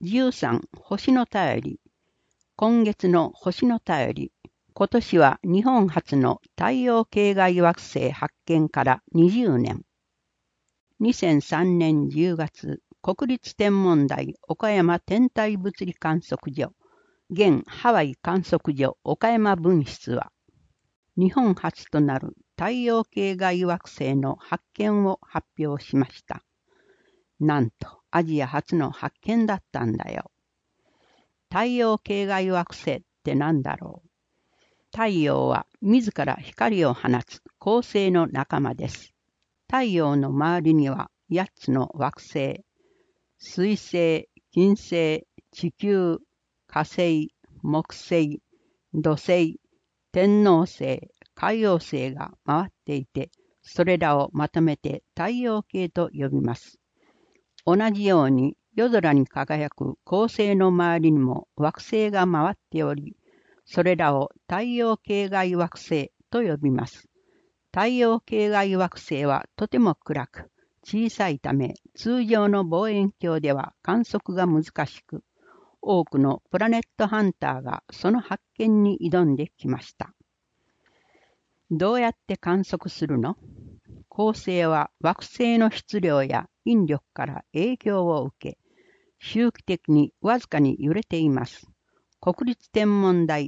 13星の便り。今月の星の便り。今年は日本初の太陽系外惑星発見から20年。2003年10月、国立天文台岡山天体物理観測所、現ハワイ観測所岡山分室は、日本初となる太陽系外惑星の発見を発表しました。なんとアジア初の発見だったんだよ。太陽系外惑星って何だろう。太陽は自ら光を放つ恒星の仲間です。太陽の周りには8つの惑星、水星、金星、地球、火星、木星、土星、天王星、海王星が回っていて、それらをまとめて太陽系と呼びます。同じように夜空に輝く恒星の周りにも惑星が回っており、それらを太陽系外惑星と呼びます。太陽系外惑星はとても暗く、小さいため通常の望遠鏡では観測が難しく、多くのプラネットハンターがその発見に挑んできました。どうやって観測するの？恒星は惑星の質量や引力から影響を受け、周期的にわずかに揺れています。国立天文台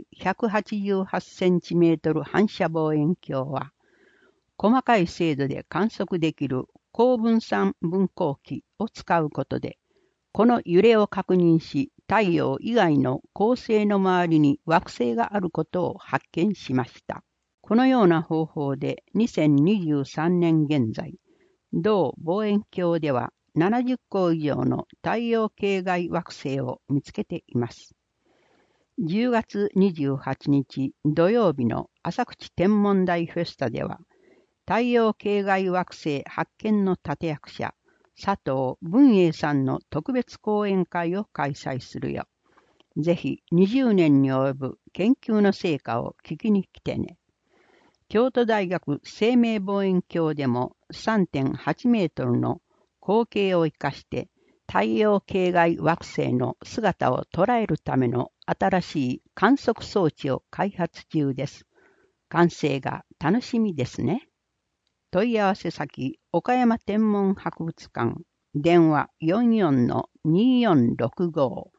188センチメートル反射望遠鏡は、細かい精度で観測できる高分散分光器を使うことで、この揺れを確認し、太陽以外の恒星の周りに惑星があることを発見しました。このような方法で2023年現在、同望遠鏡では70個以上の太陽系外惑星を見つけています。10月28日土曜日の浅口天文台フェスタでは、太陽系外惑星発見の立役者、佐藤文英さんの特別講演会を開催するよ。ぜひ20年に及ぶ研究の成果を聞きに来てね。京都大学生命望遠鏡でも 3.8 メートルの口径を生かして太陽系外惑星の姿を捉えるための新しい観測装置を開発中です。完成が楽しみですね。問い合わせ先、岡山天文博物館、電話44-2465